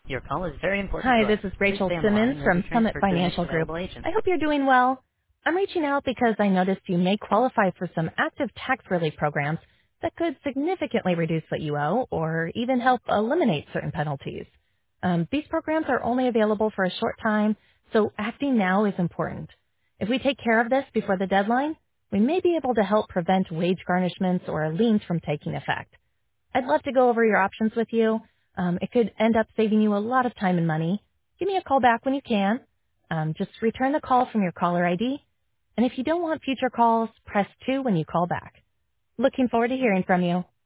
Your call is very important Hi, to this us. is Please Rachel stay on the line Simmons and you'll be from Summit transferred to the next Financial Group. available agent. I hope you're doing well. I'm reaching out because I noticed you may qualify for some active tax relief programs that could significantly reduce what you owe or even help eliminate certain penalties. These programs are only available for a short time, so acting now is important. If we take care of this before the deadline, we may be able to help prevent wage garnishments or liens from taking effect. I'd love to go over your options with you. It could end up saving you a lot of time and money. Give me a call back when you can. Just return the call from your caller ID. And if you don't want future calls, press 2 when you call back. Looking forward to hearing from you.